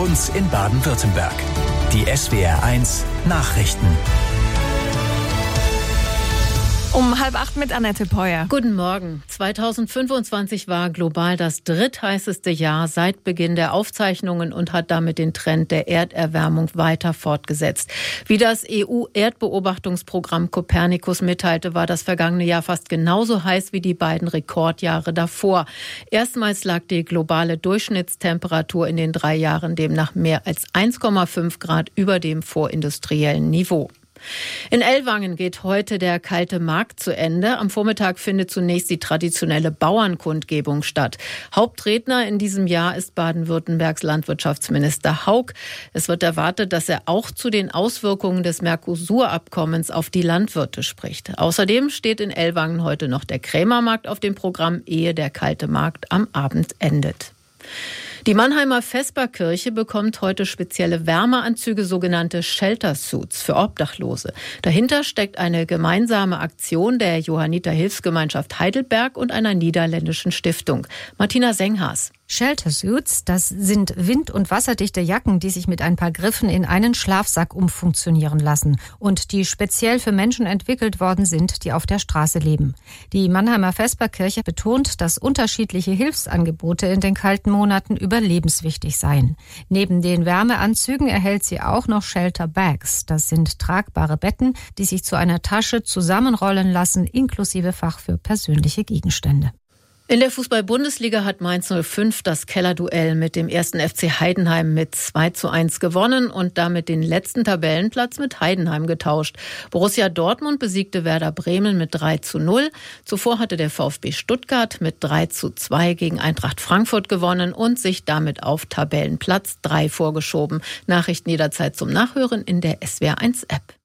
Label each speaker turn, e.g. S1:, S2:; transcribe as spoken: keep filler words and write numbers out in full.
S1: uns in Baden-Württemberg. Die S W R eins Nachrichten.
S2: Um halb acht mit Annette Peuer.
S3: Guten Morgen. zweitausendfünfundzwanzig war global das drittheißeste Jahr seit Beginn der Aufzeichnungen und hat damit den Trend der Erderwärmung weiter fortgesetzt. Wie das E U-Erdbeobachtungsprogramm Copernicus mitteilte, war das vergangene Jahr fast genauso heiß wie die beiden Rekordjahre davor. Erstmals lag die globale Durchschnittstemperatur in den drei Jahren demnach mehr als eins Komma fünf Grad über dem vorindustriellen Niveau. In Ellwangen geht heute der kalte Markt zu Ende. Am Vormittag findet zunächst die traditionelle Bauernkundgebung statt. Hauptredner in diesem Jahr ist Baden-Württembergs Landwirtschaftsminister Haug. Es wird erwartet, dass er auch zu den Auswirkungen des Mercosur-Abkommens auf die Landwirte spricht. Außerdem steht in Ellwangen heute noch der Krämermarkt auf dem Programm, ehe der kalte Markt am Abend endet. Die Mannheimer Vesperkirche bekommt heute spezielle Wärmeanzüge, sogenannte Shelter Suits für Obdachlose. Dahinter steckt eine gemeinsame Aktion der Johanniter Hilfsgemeinschaft Heidelberg und einer niederländischen Stiftung. Martina Senghaas.
S4: Shelter Suits, das sind wind- und wasserdichte Jacken, die sich mit ein paar Griffen in einen Schlafsack umfunktionieren lassen und die speziell für Menschen entwickelt worden sind, die auf der Straße leben. Die Mannheimer Vesperkirche betont, dass unterschiedliche Hilfsangebote in den kalten Monaten überlebenswichtig seien. Neben den Wärmeanzügen erhält sie auch noch Shelter Bags. Das sind tragbare Betten, die sich zu einer Tasche zusammenrollen lassen, inklusive Fach für persönliche Gegenstände.
S3: In der Fußball-Bundesliga hat Mainz null fünf das Kellerduell mit dem ersten F C Heidenheim mit zwei zu eins gewonnen und damit den letzten Tabellenplatz mit Heidenheim getauscht. Borussia Dortmund besiegte Werder Bremen mit drei zu null. Zuvor hatte der VfB Stuttgart mit drei zu zwei gegen Eintracht Frankfurt gewonnen und sich damit auf Tabellenplatz drei vorgeschoben. Nachrichten jederzeit zum Nachhören in der S W R eins App.